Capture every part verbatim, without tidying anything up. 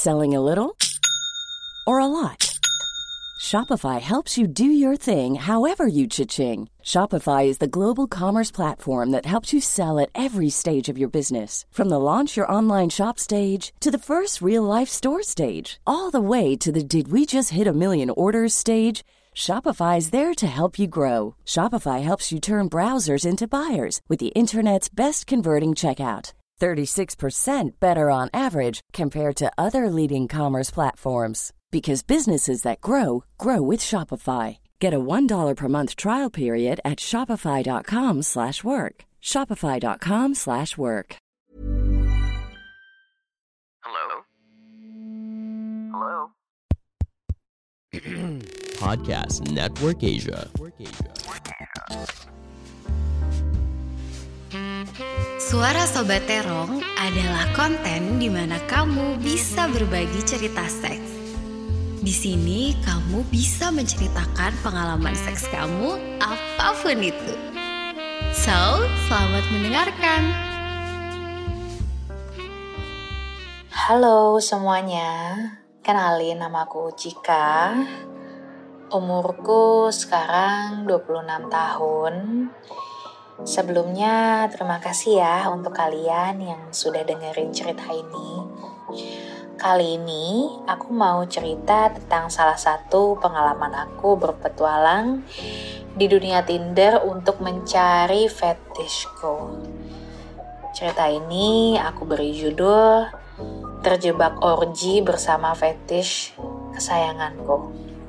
Selling a little or a lot? Shopify helps you do your thing however you cha-ching. Shopify is the global commerce platform that helps you sell at every stage of your business. From the launch your online shop stage to the first real-life store stage, all the way to the did we just hit a million orders stage. Shopify is there to help you grow. Shopify helps you turn browsers into buyers with the internet's best converting checkout. thirty-six percent better on average compared to other leading commerce platforms. Because businesses that grow, grow with Shopify. Get a one dollar per month trial period at shopify.com slash work. Shopify.com slash work. Hello? Hello? Podcast Network Asia. Suara Sobat Terong adalah konten di mana kamu bisa berbagi cerita seks. Di sini kamu bisa menceritakan pengalaman seks kamu apapun itu. So, selamat mendengarkan. Halo semuanya, kenalin namaku Cika. Umurku sekarang dua puluh enam tahun. Sebelumnya terima kasih ya untuk kalian yang sudah dengerin cerita ini. Kali ini aku mau cerita tentang salah satu pengalaman aku berpetualang di dunia Tinder untuk mencari fetishku. Cerita ini aku beri judul Terjebak Orgi Bersama Fetish Kesayanganku.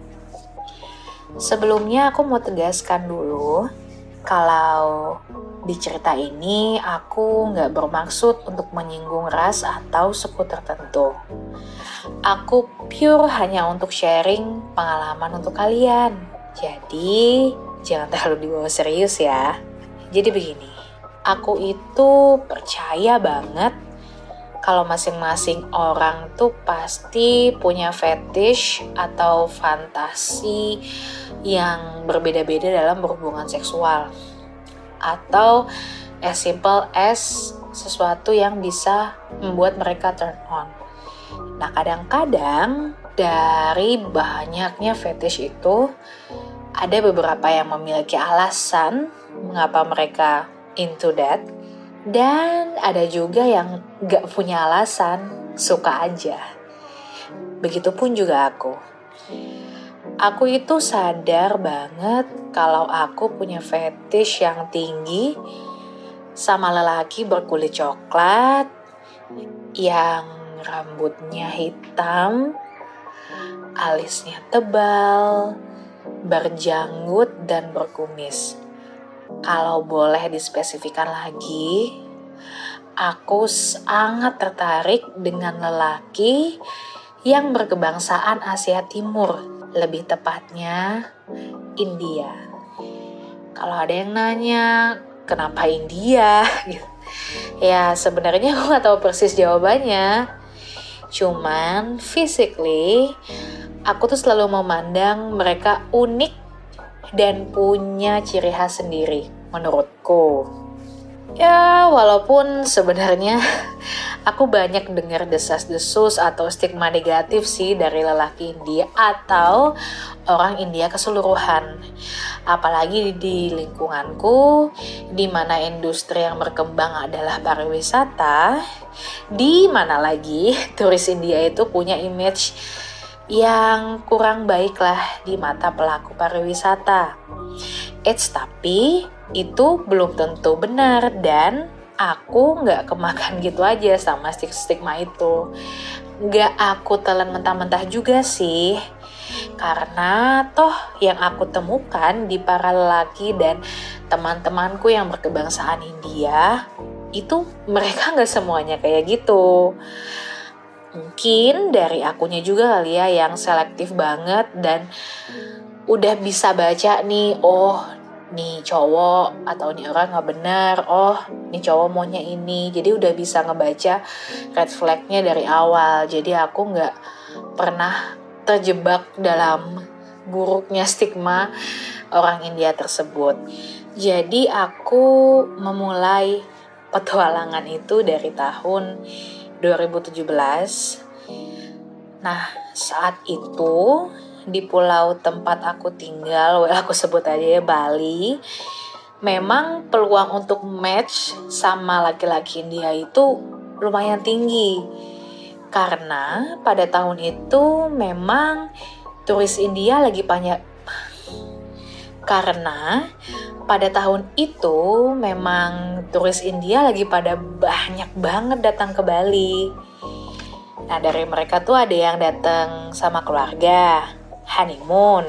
Sebelumnya aku mau tegaskan dulu kalau di cerita ini aku gak bermaksud untuk menyinggung ras atau suku tertentu. Aku pure hanya untuk sharing pengalaman untuk kalian. Jadi jangan terlalu dibawa serius ya. Jadi begini, aku itu percaya banget kalau masing-masing orang tuh pasti punya fetish atau fantasi yang berbeda-beda dalam berhubungan seksual. Atau as simple as sesuatu yang bisa membuat mereka turn on. Nah, kadang-kadang dari banyaknya fetish itu ada beberapa yang memiliki alasan mengapa mereka into that, dan ada juga yang gak punya alasan, suka aja. Begitupun juga aku. Aku itu sadar banget kalau aku punya fetish yang tinggi sama lelaki berkulit coklat yang rambutnya hitam, alisnya tebal, berjanggut dan berkumis. Kalau boleh dispesifikan lagi, aku sangat tertarik dengan lelaki yang berkebangsaan Asia Timur. Lebih tepatnya India. Kalau ada yang nanya kenapa India, ya sebenarnya aku nggak tahu persis jawabannya. Cuman physically aku tuh selalu memandang mereka unik dan punya ciri khas sendiri menurutku. Ya walaupun sebenarnya aku banyak dengar desas-desus atau stigma negatif sih dari lelaki India atau orang India keseluruhan. Apalagi di lingkunganku, di mana industri yang berkembang adalah pariwisata, di mana lagi turis India itu punya image yang kurang baik lah di mata pelaku pariwisata. Eits, tapi itu belum tentu benar dan aku gak kemakan gitu aja sama stigma itu. Gak aku telan mentah-mentah juga sih. Karena toh yang aku temukan di para lelaki dan teman-temanku yang berkebangsaan India, itu mereka gak semuanya kayak gitu. Mungkin dari akunya juga kali ya yang selektif banget dan udah bisa baca nih, oh nih cowok atau nih orang gak benar, oh nih cowok maunya ini. Jadi udah bisa ngebaca red flagnya dari awal. Jadi aku gak pernah terjebak dalam buruknya stigma orang India tersebut. Jadi aku memulai petualangan itu dari tahun dua ribu tujuh belas. Nah, saat itu di pulau tempat aku tinggal, well, aku sebut aja ya Bali, memang peluang untuk match sama laki-laki India itu lumayan tinggi. Karena pada tahun itu memang turis India lagi banyak. Karena pada tahun itu memang turis India lagi pada banyak banget datang ke Bali. Nah, dari mereka tuh ada yang datang sama keluarga, honeymoon,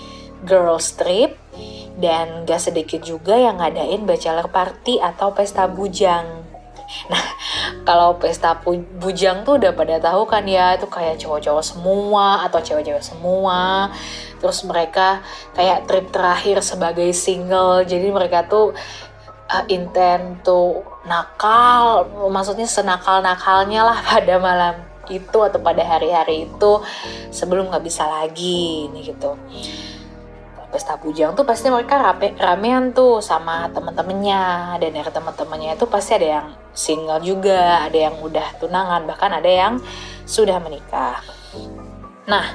girls trip, dan gak sedikit juga yang ngadain bachelor party atau pesta bujang. Nah, kalau pesta pu- bujang tuh udah pada tahu kan ya, itu kayak cowok-cowok semua atau cewek-cewek semua. Terus mereka kayak trip terakhir sebagai single, jadi mereka tuh uh, intent tuh nakal, maksudnya senakal-nakalnya lah pada malam itu atau pada hari-hari itu sebelum nggak bisa lagi nih gitu. Pesta bujang tuh pasti mereka rame, ramean tuh sama teman-temannya, dan dari teman-temannya itu pasti ada yang single juga, ada yang udah tunangan, bahkan ada yang sudah menikah. Nah,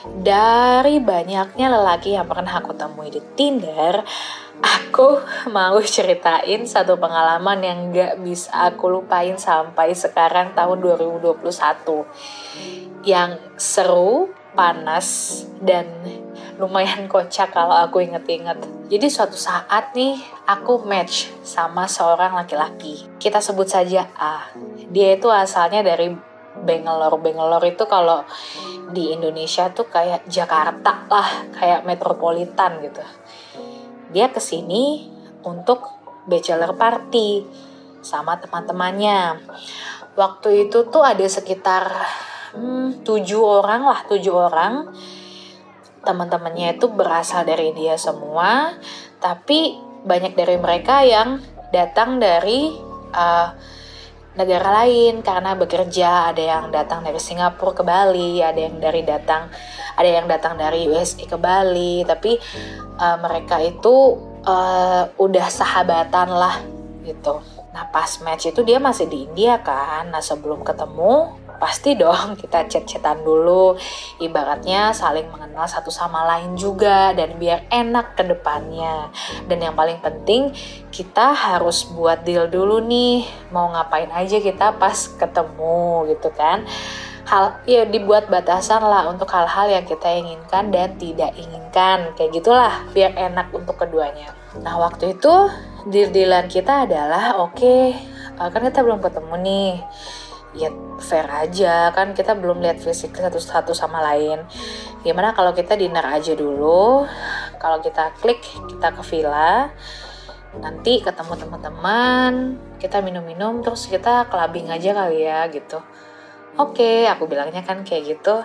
dari banyaknya lelaki yang pernah aku temui di Tinder, aku mau ceritain satu pengalaman yang gak bisa aku lupain sampai sekarang tahun dua ribu dua puluh satu. Yang seru, panas, dan lumayan kocak kalau aku inget-inget. Jadi suatu saat nih, aku match sama seorang laki-laki. Kita sebut saja A. Dia itu asalnya dari Bangalore. Bangalore itu kalau di Indonesia tuh kayak Jakarta lah, kayak metropolitan gitu. Dia kesini untuk bachelor party sama teman-temannya. Waktu itu tuh ada sekitar hmm, tujuh orang lah, tujuh orang. Teman-temannya itu berasal dari India semua, tapi banyak dari mereka yang datang dari uh, negara lain karena bekerja. Ada yang datang dari Singapura ke Bali, ada yang dari datang, ada yang datang dari U S A ke Bali. Tapi uh, mereka itu uh, udah sahabatan lah gitu. Nah, pas match itu dia masih di India kan. Nah, sebelum ketemu pasti dong kita chat-chatan dulu, ibaratnya saling mengenal satu sama lain juga, dan biar enak ke depannya. Dan yang paling penting, kita harus buat deal dulu nih, mau ngapain aja kita pas ketemu gitu kan. Hal ya dibuat batasan lah untuk hal-hal yang kita inginkan dan tidak inginkan, kayak gitulah biar enak untuk keduanya. Nah, waktu itu deal-dealan kita adalah oke, okay, kan kita belum ketemu nih, ya fair aja kan, kita belum lihat fisik satu-satu sama lain. Gimana kalau kita dinner aja dulu, kalau kita klik kita ke villa, nanti ketemu teman-teman, kita minum-minum, terus kita clubbing aja kali ya gitu. Oke, aku bilangnya kan kayak gitu.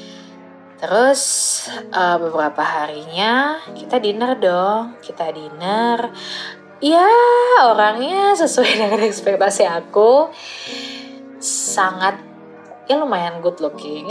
Terus uh, beberapa harinya kita dinner dong, kita dinner. Ya, orangnya sesuai dengan ekspektasi aku, sangat ya lumayan good looking.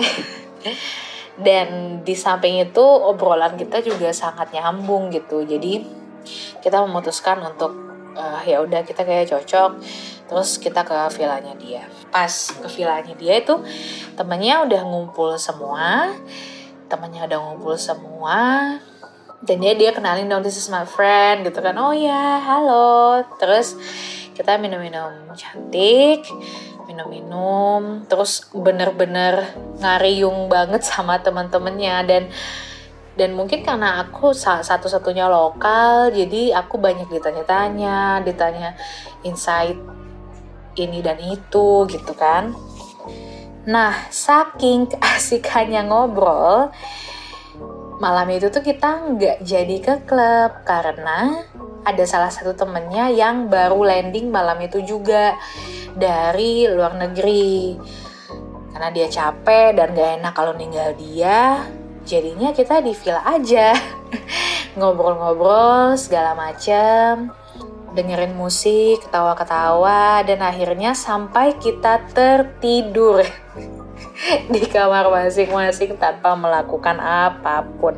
Dan di samping itu obrolan kita juga sangat nyambung gitu. Jadi kita memutuskan untuk uh, ya udah kita kayak cocok. Terus kita ke villanya dia. Pas ke villanya dia itu temennya udah ngumpul semua. Temennya udah ngumpul semua. Dan dia dia kenalin dong, this is my friend gitu kan. Oh ya, halo. Terus kita minum-minum cantik, minum-minum, terus bener-bener ngariung banget sama teman-temannya. Dan dan mungkin karena aku satu-satunya lokal, jadi aku banyak ditanya-tanya, ditanya insight ini dan itu gitu kan. Nah, saking keasikannya ngobrol, malam itu tuh kita nggak jadi ke klub karena ada salah satu temennya yang baru landing malam itu juga dari luar negeri. Karena dia capek dan gak enak kalau ninggal dia, jadinya kita di villa aja. Ngobrol-ngobrol segala macam, dengerin musik, ketawa-ketawa, dan akhirnya sampai kita tertidur di kamar masing-masing tanpa melakukan apapun.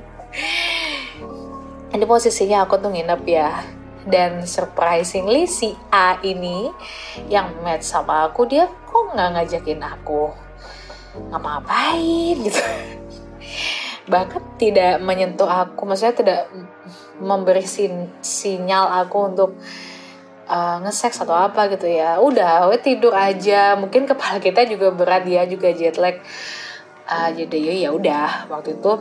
Ini posisinya aku tuh nginep ya. Dan surprisingly si A ini yang match sama aku, dia kok gak ngajakin aku. ngapa-ngapain gitu. Bahkan tidak menyentuh aku, maksudnya tidak memberi sin- sinyal aku untuk uh, nge-seks atau apa gitu ya. Udah, we tidur aja. Mungkin kepala kita juga berat, dia juga jet lag. Uh, jadi ya udah, waktu itu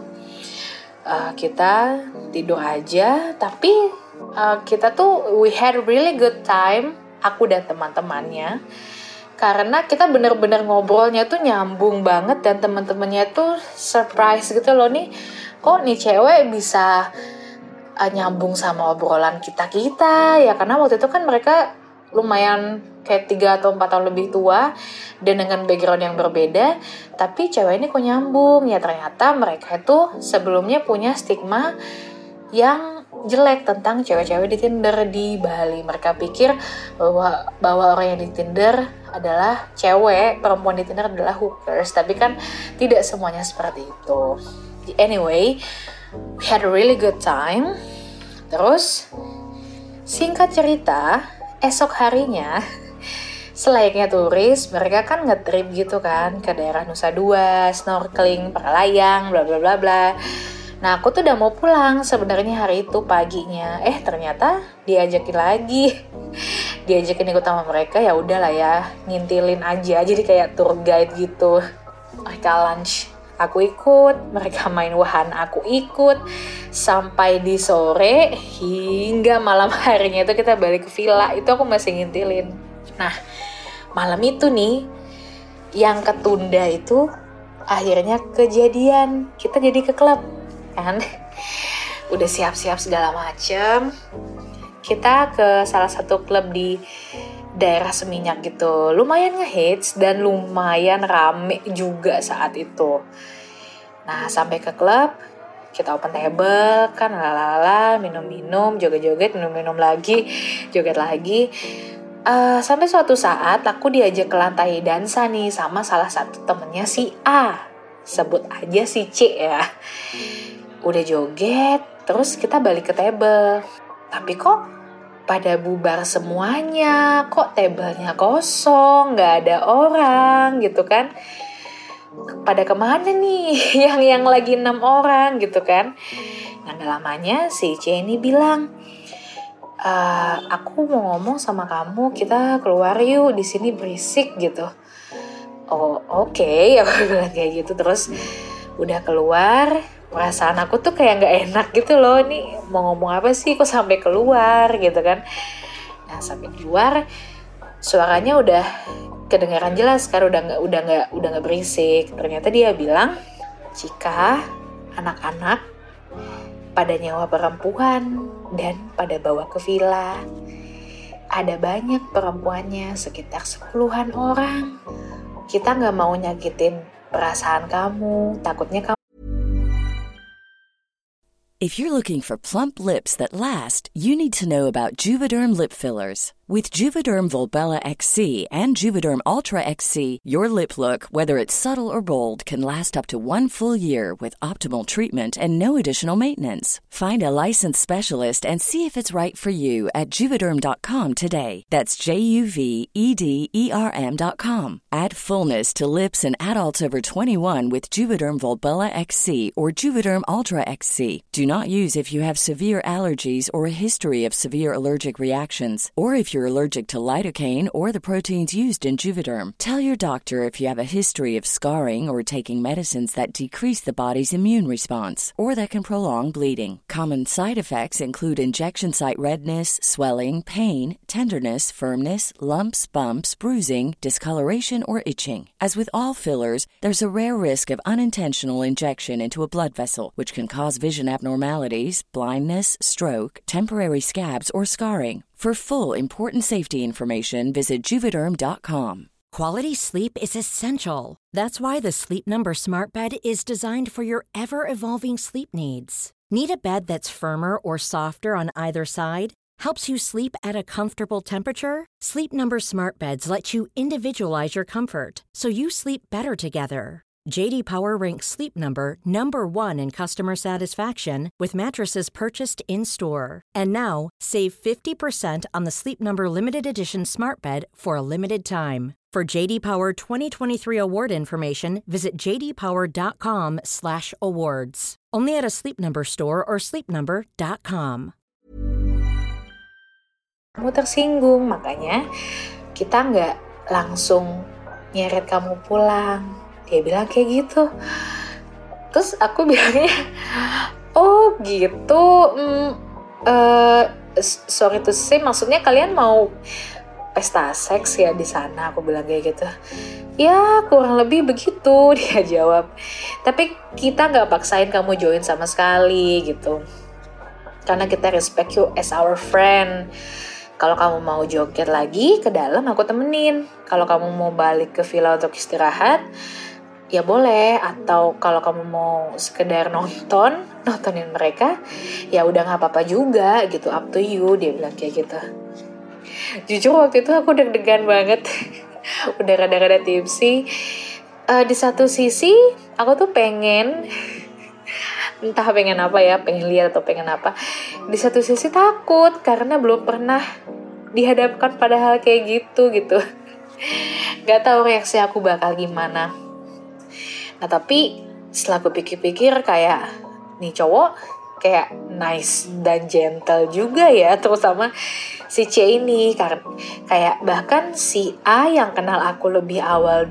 uh, kita tidur aja. Tapi uh, kita tuh we had a really good time, aku dan teman-temannya. Karena kita bener-bener ngobrolnya tuh nyambung banget dan teman-temannya tuh surprise gitu loh nih. Kok nih cewek bisa uh, nyambung sama obrolan kita-kita ya, karena waktu itu kan mereka lumayan kayak tiga atau empat tahun lebih tua dan dengan background yang berbeda, tapi cewek ini kok nyambung ya. Ternyata mereka itu sebelumnya punya stigma yang jelek tentang cewek-cewek di Tinder di Bali. Mereka pikir bahwa bahwa orang yang di Tinder adalah cewek, perempuan di Tinder adalah hookers, tapi kan tidak semuanya seperti itu. Anyway, we had a really good time. Terus singkat cerita, esok harinya selayaknya turis, mereka kan nge-trip gitu kan ke daerah Nusa Dua, snorkeling, para layang, bla bla bla bla. Nah, aku tuh udah mau pulang sebenarnya hari itu paginya. Eh, ternyata diajakin lagi. Diajakin ikut sama mereka, ya udahlah ya, ngintilin aja. Jadi kayak tour guide gitu. Mereka lunch, aku ikut. Mereka main wahana, aku ikut. Sampai di sore hingga malam harinya itu kita balik ke villa. Itu aku masih ngintilin. Nah, malam itu nih yang ketunda itu akhirnya kejadian. Kita jadi ke klub kan. Udah siap-siap segala macem. Kita ke salah satu klub di daerah Seminyak gitu. Lumayan ngehits dan lumayan rame juga saat itu. Nah, sampai ke klub, kita open table kan, lalala, minum-minum, joget-joget, minum-minum lagi, joget lagi. Uh, sampai suatu saat aku diajak ke lantai dansa nih sama salah satu temennya si A. Sebut aja si C ya. Udah joget, terus kita balik ke table. Tapi kok pada bubar semuanya, kok tablenya kosong, gak ada orang gitu kan. Pada kemana nih yang yang lagi enam orang gitu kan. Nah, gak lamanya si C ini bilang, e, aku mau ngomong sama kamu, kita keluar yuk, di sini berisik gitu. Oh oke, okay. Aku bilang kayak gitu. Terus udah keluar, perasaan aku tuh kayak gak enak gitu loh. Nih mau ngomong apa sih, kok sampai keluar gitu kan. Nah, sampai keluar suaranya udah kedengaran jelas kan, udah gak, udah gak, udah gak berisik. Ternyata dia bilang, jika anak-anak pada nyawa perempuan dan pada bawa ke villa, ada banyak perempuannya, sekitar sepuluhan orang. Kita gak mau nyakitin perasaan kamu, takutnya kamu. If you're looking for plump lips that last, you need to know about Juvederm lip fillers. With Juvederm Volbella X C and Juvederm Ultra X C, your lip look, whether it's subtle or bold, can last up to one full year with optimal treatment and no additional maintenance. Find a licensed specialist and see if it's right for you at Juvederm dot com today. That's J U V E D E R M dot com. Add fullness to lips in adults over twenty-one with Juvederm Volbella X C or Juvederm Ultra X C. Do not use if you have severe allergies or a history of severe allergic reactions, or if you're allergic to lidocaine or the proteins used in Juvederm. Tell your doctor if you have a history of scarring or taking medicines that decrease the body's immune response or that can prolong bleeding. Common side effects include injection site redness, swelling, pain, tenderness, firmness, lumps, bumps, bruising, discoloration, or itching. As with all fillers, there's a rare risk of unintentional injection into a blood vessel, which can cause vision abnormalities, blindness, stroke, temporary scabs, or scarring. For full, important safety information, visit Juvederm dot com. Quality sleep is essential. That's why the Sleep Number Smart Bed is designed for your ever-evolving sleep needs. Need a bed that's firmer or softer on either side? Helps you sleep at a comfortable temperature? Sleep Number Smart Beds let you individualize your comfort, so you sleep better together. J D Power ranks Sleep Number number one in customer satisfaction with mattresses purchased in-store. And now, save fifty percent on the Sleep Number Limited Edition Smart Bed for a limited time. For J D Power twenty twenty-three award information, visit j d power dot com slash awards. Only at a Sleep Number store or sleep number dot com. Kamu tersinggung, makanya kita nggak langsung nyeret kamu pulang. Dia bilang kayak gitu. Terus aku bilangnya, oh gitu, mm, uh, sorry to say, maksudnya kalian mau pesta seks ya di sana? Aku bilang kayak gitu. Ya kurang lebih begitu, dia jawab. Tapi kita nggak paksain kamu join sama sekali gitu, karena kita respect you as our friend. Kalau kamu mau joget lagi ke dalam, aku temenin. Kalau kamu mau balik ke villa untuk istirahat, ya boleh. Atau kalau kamu mau sekedar nonton, nontonin mereka, ya udah nggak apa-apa juga gitu, up to you. Dia bilang kayak gitu. Jujur waktu itu aku deg-degan banget, udah rada-rada tipsy. Uh, di satu sisi aku tuh pengen, entah pengen apa ya, pengen lihat atau pengen apa. Di satu sisi takut karena belum pernah dihadapkan pada hal kayak gitu gitu. Gak tahu reaksi aku bakal gimana. Nah tapi setelah aku pikir-pikir kayak nih cowok kayak nice dan gentle juga ya, terutama si C ini. Karena kayak bahkan si A yang kenal aku lebih awal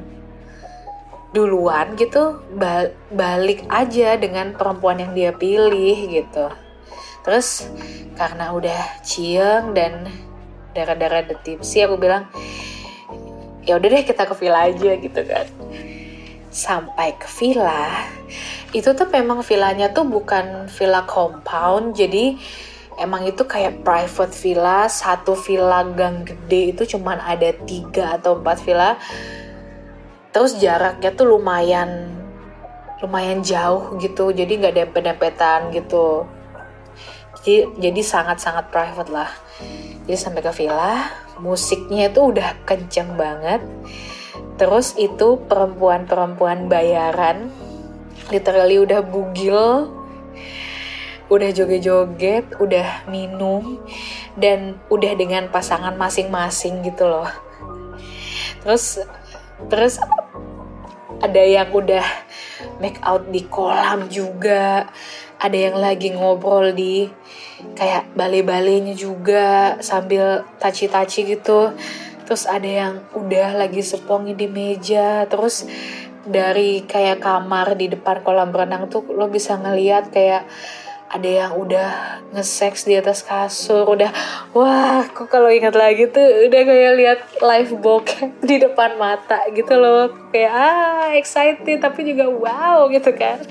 duluan gitu, balik aja dengan perempuan yang dia pilih gitu. Terus karena udah cieng dan darah-darah tipsy, aku bilang ya udah deh kita ke villa aja gitu kan. Sampai ke villa, itu tuh memang villanya tuh bukan villa compound, jadi emang itu kayak private villa. Satu villa gang gede itu cuman ada tiga atau empat villa. Terus jaraknya tuh lumayan lumayan jauh gitu, jadi nggak dempet-dempetan gitu. Jadi, jadi sangat-sangat private lah. Jadi sampai ke villa, musiknya itu udah kenceng banget. Terus itu perempuan-perempuan bayaran, literally udah bugil, udah joget-joget, udah minum, dan udah dengan pasangan masing-masing gitu loh. Terus Terus ada yang udah make out di kolam juga, ada yang lagi ngobrol di kayak bale-balenya juga sambil taci-taci gitu. Terus ada yang udah lagi sepongin di meja. Terus dari kayak kamar di depan kolam renang tuh lo bisa ngeliat kayak ada yang udah nge-sex di atas kasur. Udah, wah, kok kalau ingat lagi tuh udah kayak lihat live bokep di depan mata gitu loh. Kayak ah excited tapi juga wow gitu kan.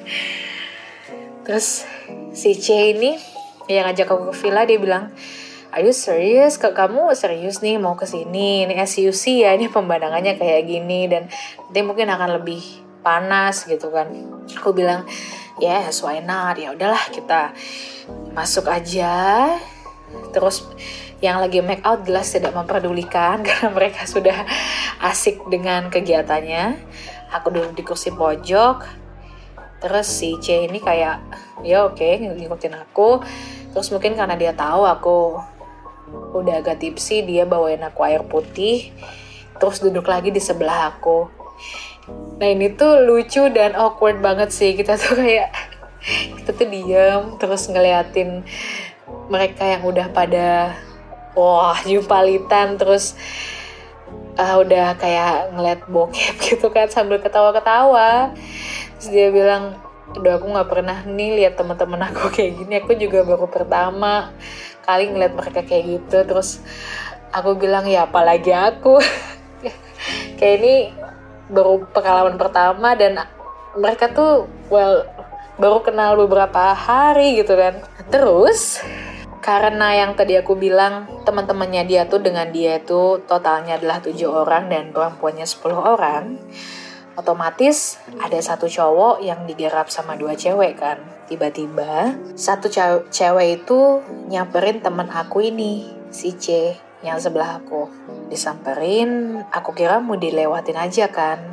Terus si C ini yang ngajak aku ke villa, dia bilang, "Are you serious? Kamu serius nih mau kesini? Ini S U C ya, ini pemandangannya kayak gini dan nanti mungkin akan lebih panas gitu kan." Aku bilang, yes, why not? Ya udahlah kita masuk aja. Terus yang lagi make out jelas tidak memperdulikan karena mereka sudah asik dengan kegiatannya. Aku duduk di kursi pojok. Terus si C ini kayak ya oke okay, ngikutin aku. Terus mungkin karena dia tahu aku udah agak tipsy, dia bawain aku air putih. Terus duduk lagi di sebelah aku. Nah ini tuh lucu dan awkward banget sih. Kita tuh kayak kita tuh diam terus ngeliatin mereka yang udah pada wah jumpalitan, terus uh, udah kayak ngeliat bokep gitu kan sambil ketawa-ketawa. Terus dia bilang, aduh aku gak pernah nih lihat teman-teman aku kayak gini. Aku juga baru pertama kali ngeliat mereka kayak gitu. Terus aku bilang ya apalagi aku kayak ini baru pengalaman pertama dan mereka tuh well baru kenal beberapa hari gitu kan. Terus karena yang tadi aku bilang teman-temannya dia tuh dengan dia itu totalnya adalah tujuh orang dan perempuannya sepuluh orang, otomatis ada satu cowok yang digarap sama dua cewek kan. Tiba-tiba satu cewe- cewek itu nyamperin teman aku ini, si C yang sebelah aku. Disamperin, aku kira mau dilewatin aja kan.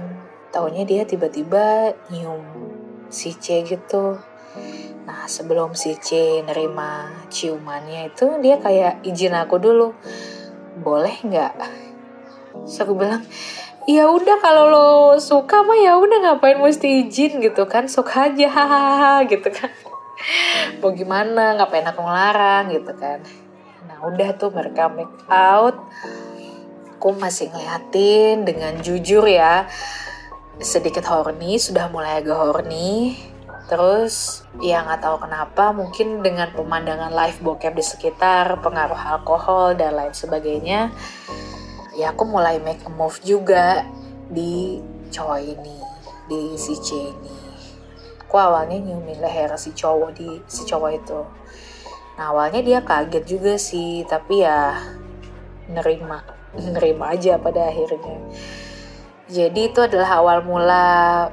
taunya dia tiba-tiba nyium si C gitu. Nah sebelum si C nerima ciumannya itu dia kayak izin aku dulu, boleh nggak? Terus aku bilang, ya udah kalau lo suka mah ya udah, ngapain mesti izin gitu kan, suka aja hahaha gitu kan. Mau gimana, ngapain aku ngelarang gitu kan. Nah udah tuh mereka make out. Aku masih ngeliatin dengan jujur ya, sedikit horny, sudah mulai agak horny. Terus ya gak tahu kenapa, mungkin dengan pemandangan live bokep di sekitar, pengaruh alkohol dan lain sebagainya, ya aku mulai make a move juga di cowok ini, di si C ini. Aku awalnya nyiumin leher si cowok di si cowok itu. Nah awalnya dia kaget juga sih, tapi ya nerima, nerima aja pada akhirnya. Jadi itu adalah awal mula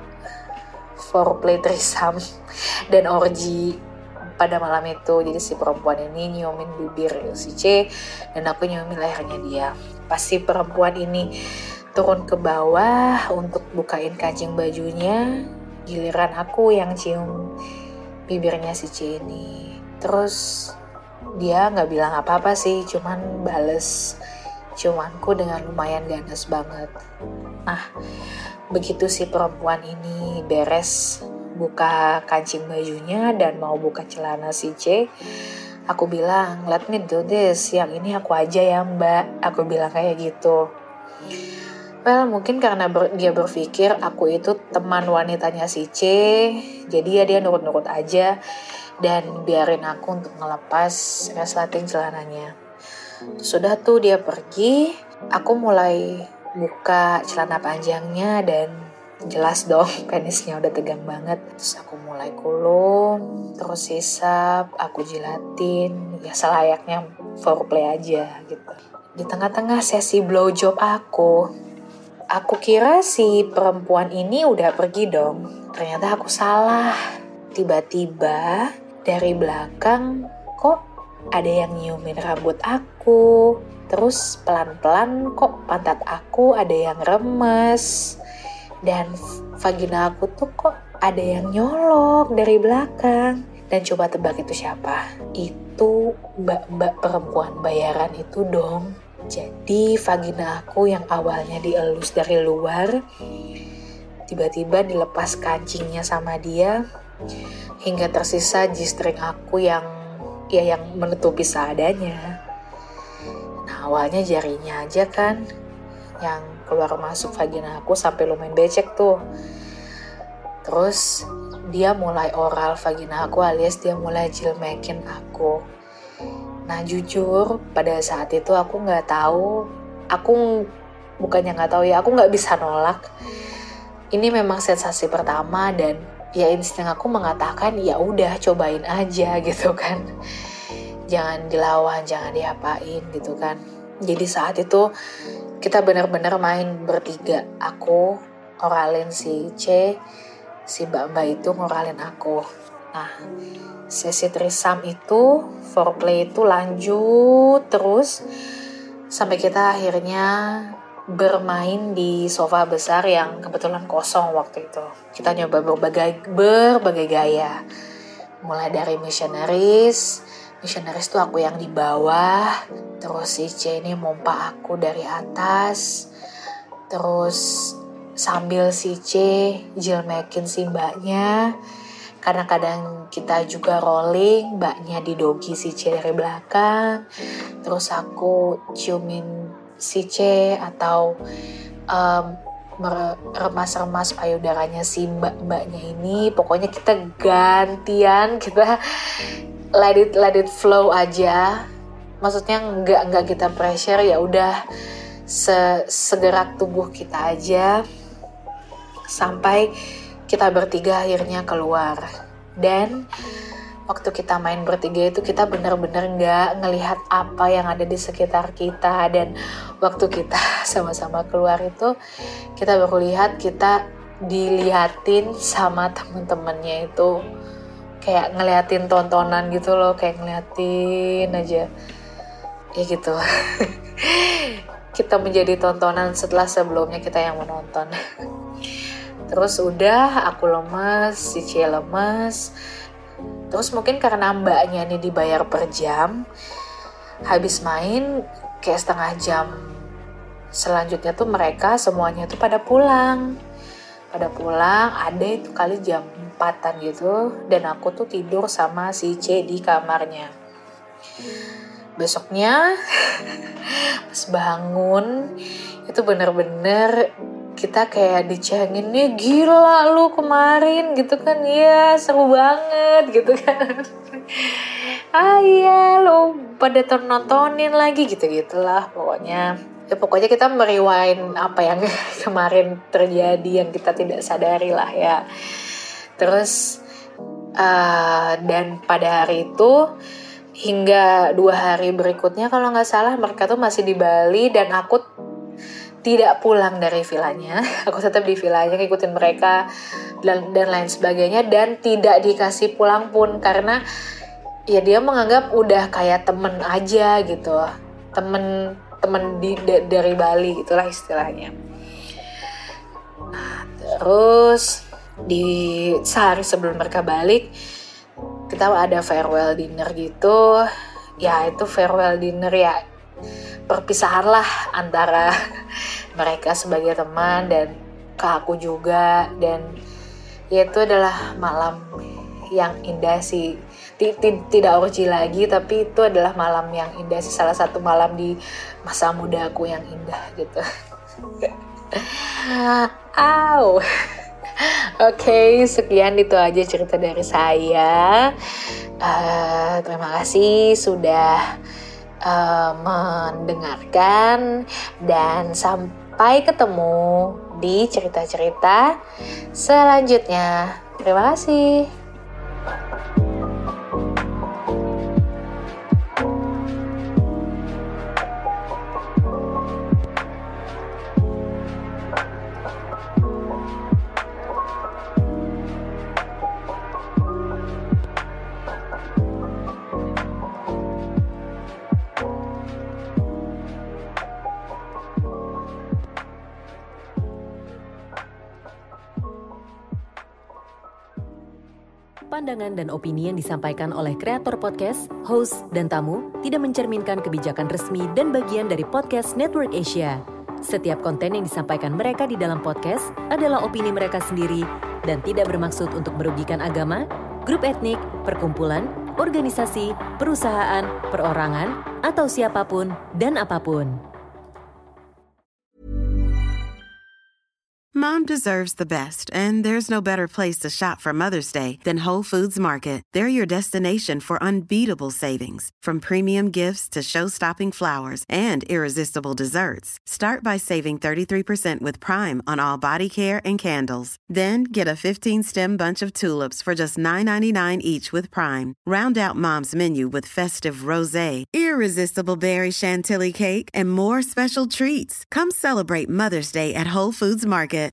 foreplay threesome dan orgy pada malam itu. Jadi si perempuan ini nyiumin bibir si C dan aku nyiumin lehernya dia. Pas si perempuan ini turun ke bawah untuk bukain kancing bajunya, giliran aku yang cium bibirnya si C ini. Terus dia gak bilang apa-apa sih, cuman bales ciumanku dengan lumayan ganas banget. Nah begitu si perempuan ini beres buka kancing bajunya dan mau buka celana si C, aku bilang, let me do this, yang ini aku aja ya mbak, aku bilang kayak gitu. Well mungkin karena ber- dia berpikir aku itu teman wanitanya si C, jadi ya dia nurut-nurut aja dan biarin aku untuk ngelepas resleting celananya. Sudah tuh dia pergi, aku mulai buka celana panjangnya dan jelas dong penisnya udah tegang banget. Terus aku mulai kulum, terus sisap, aku jilatin, ya selayaknya foreplay aja gitu. Di tengah-tengah sesi blowjob aku, aku kira si perempuan ini udah pergi dong. Ternyata aku salah. Tiba-tiba dari belakang kok ada yang nyiumin rambut aku. Terus pelan-pelan kok pantat aku ada yang remes. Dan vagina aku tuh kok ada yang nyolok dari belakang. Dan coba tebak itu siapa? Itu mbak-mbak perempuan bayaran itu dong. Jadi vagina aku yang awalnya dielus dari luar, tiba-tiba dilepas kancingnya sama dia. Hingga tersisa G-string aku yang ya yang menutupi seadanya. Nah awalnya jarinya aja kan yang keluar masuk vagina aku sampai lumayan becek tuh. Terus dia mulai oral vagina aku alias dia mulai jilmekin aku. Nah jujur pada saat itu aku nggak tahu, aku bukannya nggak tahu ya, aku nggak bisa nolak. Ini memang sensasi pertama dan ya insting aku mengatakan ya udah cobain aja gitu kan. Jangan dilawan, jangan diapain gitu kan. Jadi saat itu kita benar-benar main bertiga. Aku oralin si C, si mbak-mbak itu ngoralin aku. Nah, sesi threesome itu, foreplay itu lanjut terus sampai kita akhirnya bermain di sofa besar yang kebetulan kosong waktu itu. Kita nyoba berbagai berbagai gaya. Mulai dari missionaries, missionaries tuh aku yang di bawah, terus si C ini mompa aku dari atas, terus sambil si C jilmekin si mbaknya. Kadang-kadang kita juga rolling, mbaknya didogi si C dari belakang, terus aku ciumin si C atau um, remas-remas payudaranya si mbak-mbaknya ini. Pokoknya kita gantian, kita let it let it flow aja. Maksudnya nggak nggak kita pressure, ya udah se- segerak tubuh kita aja sampai kita bertiga akhirnya keluar. Dan waktu kita main bertiga itu kita benar-benar nggak ngelihat apa yang ada di sekitar kita. Dan waktu kita sama-sama keluar itu kita baru lihat kita dilihatin sama temen-temennya itu, kayak ngeliatin tontonan gitu loh, kayak ngeliatin aja ya gitu. Kita menjadi tontonan setelah sebelumnya kita yang menonton. Terus udah aku lemes, si Cie lemes. Terus mungkin karena mbaknya ini dibayar per jam, habis main kayak setengah jam selanjutnya tuh mereka semuanya tuh pada pulang. Pada pulang, ada itu kali jam empatan gitu. Dan aku tuh tidur sama si Cie di kamarnya. Besoknya pas bangun itu bener-bener kita kayak dicengin nih, gila lu kemarin gitu kan, ya seru banget gitu kan. Ah iya lu pada tontonin lagi gitu-gitulah pokoknya. Ya pokoknya kita merewind apa yang kemarin terjadi yang kita tidak sadari lah ya. Terus uh, dan pada hari itu hingga dua hari berikutnya kalau nggak salah mereka tuh masih di Bali dan aku tidak pulang dari vilanya. Aku tetap di vilanya ngikutin mereka dan, dan lain sebagainya dan tidak dikasih pulang pun karena ya dia menganggap udah kayak temen aja gitu, temen temen di, da, dari Bali gitulah istilahnya. Nah, terus di sehari sebelum mereka balik kita ada farewell dinner gitu. Ya itu farewell dinner ya perpisahan lah antara mereka sebagai teman dan ke aku juga, dan ya itu adalah malam yang indah sih. Tidak orgi lagi, tapi itu adalah malam yang indah sih, salah satu malam di masa muda aku yang indah gitu. Au. Oke, okay, sekian itu aja cerita dari saya. Uh, terima kasih sudah uh, mendengarkan dan sampai ketemu di cerita-cerita selanjutnya. Terima kasih. Pandangan dan opini yang disampaikan oleh kreator podcast, host, dan tamu tidak mencerminkan kebijakan resmi dan bagian dari podcast Network Asia. Setiap konten yang disampaikan mereka di dalam podcast adalah opini mereka sendiri dan tidak bermaksud untuk merugikan agama, grup etnik, perkumpulan, organisasi, perusahaan, perorangan, atau siapapun dan apapun. Mom deserves the best, and there's no better place to shop for Mother's Day than Whole Foods Market. They're your destination for unbeatable savings, from premium gifts to show-stopping flowers and irresistible desserts. Start by saving thirty-three percent with Prime on all body care and candles. Then get a fifteen-stem bunch of tulips for just nine ninety-nine each with Prime. Round out Mom's menu with festive rosé, irresistible berry chantilly cake, and more special treats. Come celebrate Mother's Day at Whole Foods Market.